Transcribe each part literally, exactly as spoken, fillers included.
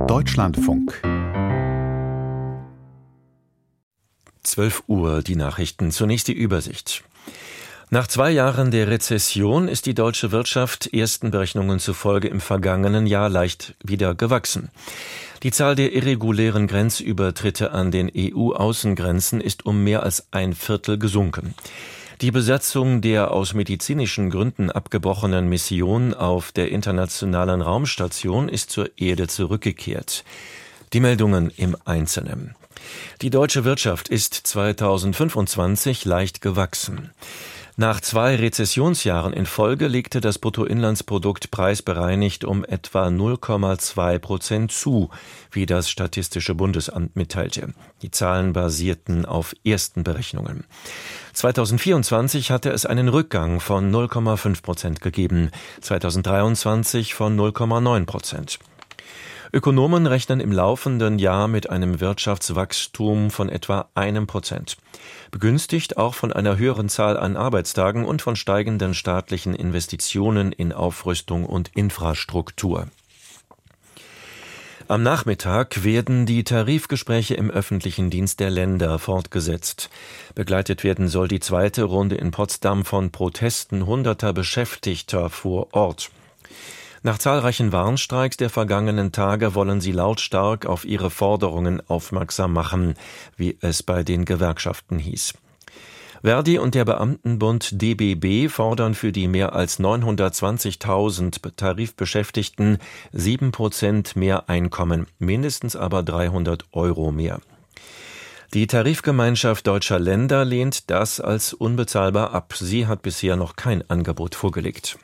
Deutschlandfunk. zwölf Uhr, die Nachrichten. Zunächst die Übersicht. Nach zwei Jahren der Rezession ist die deutsche Wirtschaft ersten Berechnungen zufolge im vergangenen Jahr leicht wieder gewachsen. Die Zahl der irregulären Grenzübertritte an den E U-Außengrenzen ist um mehr als ein Viertel gesunken. Die Besatzung der aus medizinischen Gründen abgebrochenen Mission auf der Internationalen Raumstation ist zur Erde zurückgekehrt. Die Meldungen im Einzelnen. Die deutsche Wirtschaft ist zweitausendfünfundzwanzig leicht gewachsen. Nach zwei Rezessionsjahren in Folge legte das Bruttoinlandsprodukt preisbereinigt um etwa null Komma zwei Prozent zu, wie das Statistische Bundesamt mitteilte. Die Zahlen basierten auf ersten Berechnungen. zweitausendvierundzwanzig hatte es einen Rückgang von null Komma fünf Prozent gegeben, zweitausenddreiundzwanzig von null Komma neun Prozent. Ökonomen rechnen im laufenden Jahr mit einem Wirtschaftswachstum von etwa einem Prozent. Begünstigt auch von einer höheren Zahl an Arbeitstagen und von steigenden staatlichen Investitionen in Aufrüstung und Infrastruktur. Am Nachmittag werden die Tarifgespräche im öffentlichen Dienst der Länder fortgesetzt. Begleitet werden soll die zweite Runde in Potsdam von Protesten hunderter Beschäftigter vor Ort. Nach zahlreichen Warnstreiks der vergangenen Tage wollen sie lautstark auf ihre Forderungen aufmerksam machen, wie es bei den Gewerkschaften hieß. Verdi und der Beamtenbund D B B fordern für die mehr als neunhundertzwanzigtausend Tarifbeschäftigten sieben Prozent mehr Einkommen, mindestens aber dreihundert Euro mehr. Die Tarifgemeinschaft deutscher Länder lehnt das als unbezahlbar ab. Sie hat bisher noch kein Angebot vorgelegt.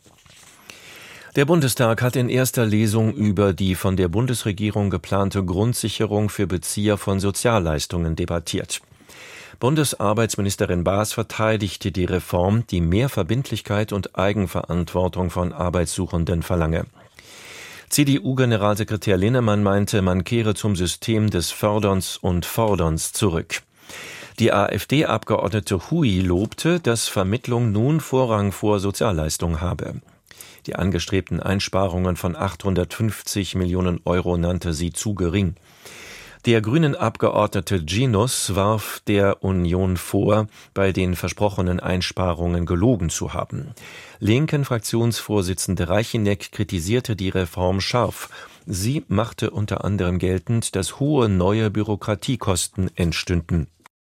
Der Bundestag hat in erster Lesung über die von der Bundesregierung geplante Grundsicherung für Bezieher von Sozialleistungen debattiert. Bundesarbeitsministerin Baas verteidigte die Reform, die mehr Verbindlichkeit und Eigenverantwortung von Arbeitssuchenden verlange. C D U-Generalsekretär Linnemann meinte, man kehre zum System des Förderns und Forderns zurück. Die AfD-Abgeordnete Hui lobte, dass Vermittlung nun Vorrang vor Sozialleistung habe. Die angestrebten Einsparungen von achthundertfünfzig Millionen Euro nannte sie zu gering. Der Grünen-Abgeordnete Ginus warf der Union vor, bei den versprochenen Einsparungen gelogen zu haben. Linken Fraktionsvorsitzende Reicheneck kritisierte die Reform scharf. Sie machte unter anderem geltend, dass hohe neue Bürokratiekosten entstünden.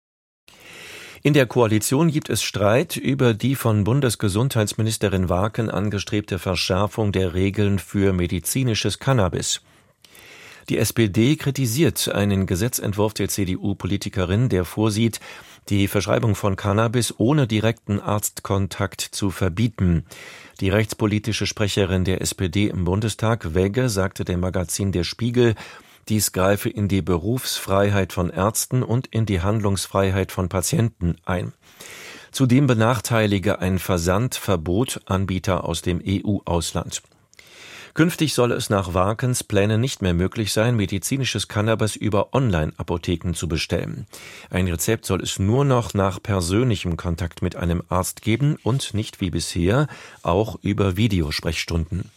In der Koalition gibt es Streit über die von Bundesgesundheitsministerin Warken angestrebte Verschärfung der Regeln für medizinisches Cannabis. Die S P D kritisiert einen Gesetzentwurf der C D U-Politikerin, der vorsieht, die Verschreibung von Cannabis ohne direkten Arztkontakt zu verbieten. Die rechtspolitische Sprecherin der S P D im Bundestag, Wegge, sagte dem Magazin Der Spiegel, dies greife in die Berufsfreiheit von Ärzten und in die Handlungsfreiheit von Patienten ein. Zudem benachteilige ein Versandverbot Anbieter aus dem E U-Ausland. Künftig solle es nach Warkens Plänen nicht mehr möglich sein, medizinisches Cannabis über Online-Apotheken zu bestellen. Ein Rezept soll es nur noch nach persönlichem Kontakt mit einem Arzt geben und nicht wie bisher auch über Videosprechstunden.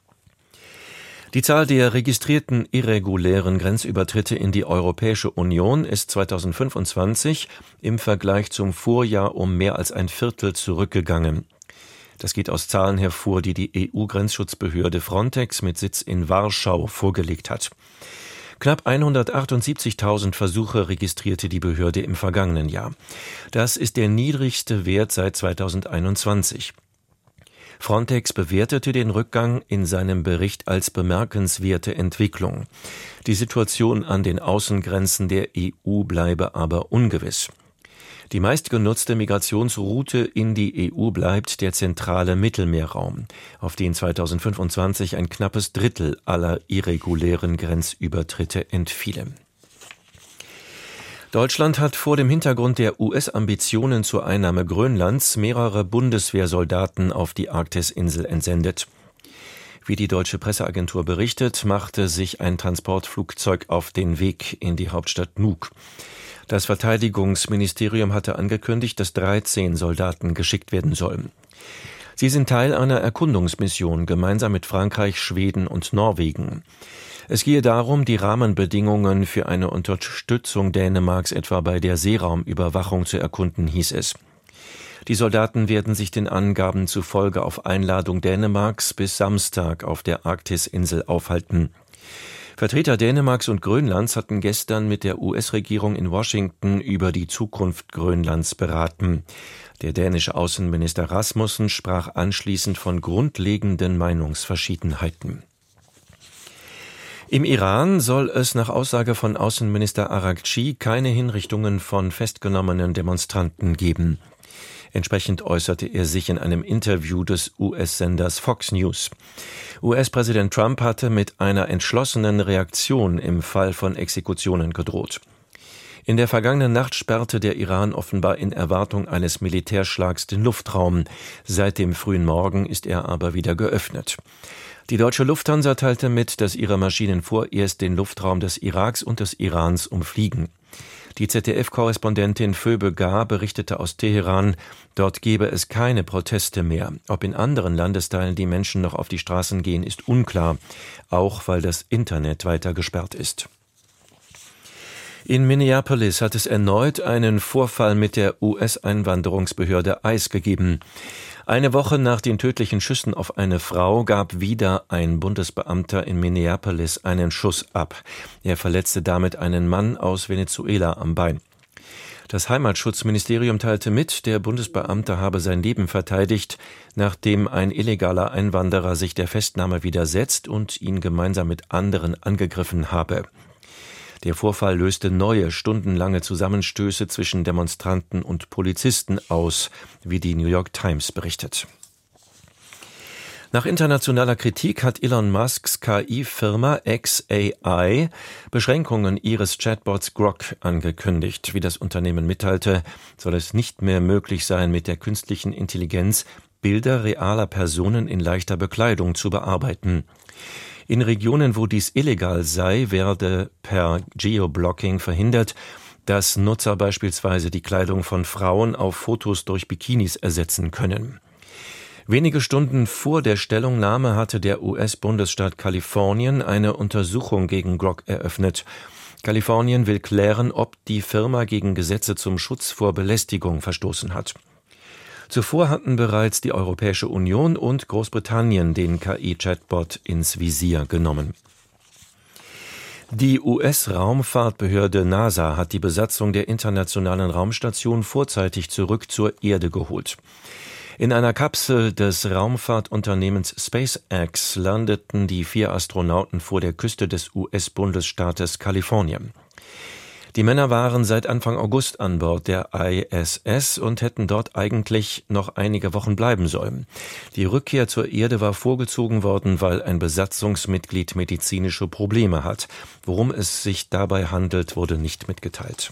Die Zahl der registrierten irregulären Grenzübertritte in die Europäische Union ist zweitausendfünfundzwanzig im Vergleich zum Vorjahr um mehr als ein Viertel zurückgegangen. Das geht aus Zahlen hervor, die die E U-Grenzschutzbehörde Frontex mit Sitz in Warschau vorgelegt hat. Knapp hundertachtundsiebzigtausend Versuche registrierte die Behörde im vergangenen Jahr. Das ist der niedrigste Wert seit zweitausendeinundzwanzig. Frontex bewertete den Rückgang in seinem Bericht als bemerkenswerte Entwicklung. Die Situation an den Außengrenzen der E U bleibe aber ungewiss. Die meistgenutzte Migrationsroute in die E U bleibt der zentrale Mittelmeerraum, auf den zweitausendfünfundzwanzig ein knappes Drittel aller irregulären Grenzübertritte entfielen. Deutschland hat vor dem Hintergrund der U S-Ambitionen zur Einnahme Grönlands mehrere Bundeswehrsoldaten auf die Arktisinsel entsendet. Wie die deutsche Presseagentur berichtet, machte sich ein Transportflugzeug auf den Weg in die Hauptstadt Nuuk. Das Verteidigungsministerium hatte angekündigt, dass dreizehn Soldaten geschickt werden sollen. Sie sind Teil einer Erkundungsmission gemeinsam mit Frankreich, Schweden und Norwegen. Es gehe darum, die Rahmenbedingungen für eine Unterstützung Dänemarks etwa bei der Seeraumüberwachung zu erkunden, hieß es. Die Soldaten werden sich den Angaben zufolge auf Einladung Dänemarks bis Samstag auf der Arktisinsel aufhalten. Vertreter Dänemarks und Grönlands hatten gestern mit der U S-Regierung in Washington über die Zukunft Grönlands beraten. Der dänische Außenminister Rasmussen sprach anschließend von grundlegenden Meinungsverschiedenheiten. Im Iran soll es nach Aussage von Außenminister Araghchi keine Hinrichtungen von festgenommenen Demonstranten geben. Entsprechend äußerte er sich in einem Interview des U S-Senders Fox News. U S-Präsident Trump hatte mit einer entschlossenen Reaktion im Fall von Exekutionen gedroht. In der vergangenen Nacht sperrte der Iran offenbar in Erwartung eines Militärschlags den Luftraum. Seit dem frühen Morgen ist er aber wieder geöffnet. Die deutsche Lufthansa teilte mit, dass ihre Maschinen vorerst den Luftraum des Iraks und des Irans umfliegen. Die Z D F-Korrespondentin Phoebe Gar berichtete aus Teheran, dort gebe es keine Proteste mehr. Ob in anderen Landesteilen die Menschen noch auf die Straßen gehen, ist unklar, auch weil das Internet weiter gesperrt ist. In Minneapolis hat es erneut einen Vorfall mit der U S-Einwanderungsbehörde I C E gegeben. Eine Woche nach den tödlichen Schüssen auf eine Frau gab wieder ein Bundesbeamter in Minneapolis einen Schuss ab. Er verletzte damit einen Mann aus Venezuela am Bein. Das Heimatschutzministerium teilte mit, der Bundesbeamte habe sein Leben verteidigt, nachdem ein illegaler Einwanderer sich der Festnahme widersetzt und ihn gemeinsam mit anderen angegriffen habe. Der Vorfall löste neue, stundenlange Zusammenstöße zwischen Demonstranten und Polizisten aus, wie die New York Times berichtet. Nach internationaler Kritik hat Elon Musks K I-Firma X A I Beschränkungen ihres Chatbots Grok angekündigt. Wie das Unternehmen mitteilte, soll es nicht mehr möglich sein, mit der künstlichen Intelligenz Bilder realer Personen in leichter Bekleidung zu bearbeiten. In Regionen, wo dies illegal sei, werde per Geoblocking verhindert, dass Nutzer beispielsweise die Kleidung von Frauen auf Fotos durch Bikinis ersetzen können. Wenige Stunden vor der Stellungnahme hatte der U S-Bundesstaat Kalifornien eine Untersuchung gegen Grok eröffnet. Kalifornien will klären, ob die Firma gegen Gesetze zum Schutz vor Belästigung verstoßen hat. Zuvor hatten bereits die Europäische Union und Großbritannien den K I-Chatbot ins Visier genommen. Die U S-Raumfahrtbehörde NASA hat die Besatzung der internationalen Raumstation vorzeitig zurück zur Erde geholt. In einer Kapsel des Raumfahrtunternehmens SpaceX landeten die vier Astronauten vor der Küste des U S-Bundesstaates Kalifornien. Die Männer waren seit Anfang August an Bord der I S S und hätten dort eigentlich noch einige Wochen bleiben sollen. Die Rückkehr zur Erde war vorgezogen worden, weil ein Besatzungsmitglied medizinische Probleme hat. Worum es sich dabei handelt, wurde nicht mitgeteilt.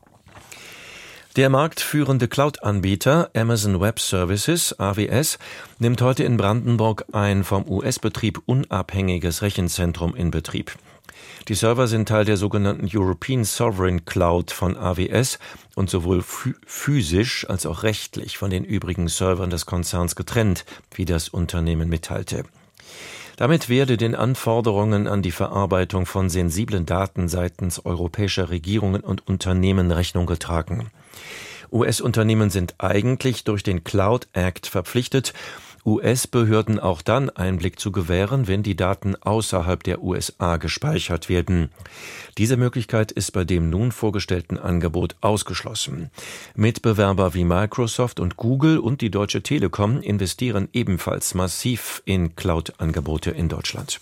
Der marktführende Cloud-Anbieter Amazon Web Services, A W S, nimmt heute in Brandenburg ein vom U S-Betrieb unabhängiges Rechenzentrum in Betrieb. Die Server sind Teil der sogenannten European Sovereign Cloud von A W S und sowohl physisch als auch rechtlich von den übrigen Servern des Konzerns getrennt, wie das Unternehmen mitteilte. Damit werde den Anforderungen an die Verarbeitung von sensiblen Daten seitens europäischer Regierungen und Unternehmen Rechnung getragen. U S-Unternehmen sind eigentlich durch den Cloud Act verpflichtet, U S-Behörden auch dann Einblick zu gewähren, wenn die Daten außerhalb der U S A gespeichert werden. Diese Möglichkeit ist bei dem nun vorgestellten Angebot ausgeschlossen. Mitbewerber wie Microsoft und Google und die Deutsche Telekom investieren ebenfalls massiv in Cloud-Angebote in Deutschland.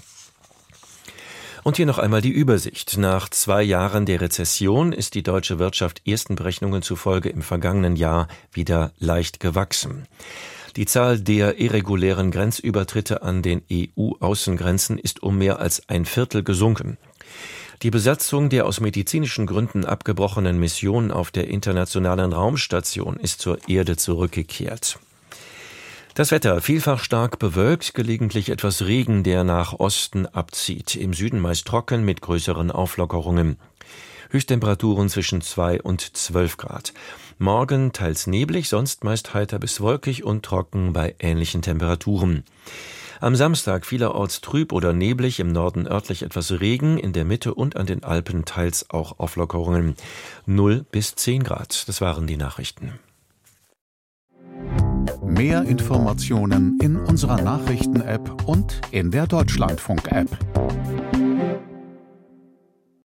Und hier noch einmal die Übersicht. Nach zwei Jahren der Rezession ist die deutsche Wirtschaft ersten Berechnungen zufolge im vergangenen Jahr wieder leicht gewachsen. Die Zahl der irregulären Grenzübertritte an den E U-Außengrenzen ist um mehr als ein Viertel gesunken. Die Besatzung der aus medizinischen Gründen abgebrochenen Mission auf der Internationalen Raumstation ist zur Erde zurückgekehrt. Das Wetter vielfach stark bewölkt, gelegentlich etwas Regen, der nach Osten abzieht. Im Süden meist trocken mit größeren Auflockerungen. Höchsttemperaturen zwischen zwei und zwölf Grad. Morgen teils neblig, sonst meist heiter bis wolkig und trocken bei ähnlichen Temperaturen. Am Samstag vielerorts trüb oder neblig, im Norden örtlich etwas Regen, in der Mitte und an den Alpen teils auch Auflockerungen. null bis zehn Grad. Das waren die Nachrichten. Mehr Informationen in unserer Nachrichten-App und in der Deutschlandfunk-App.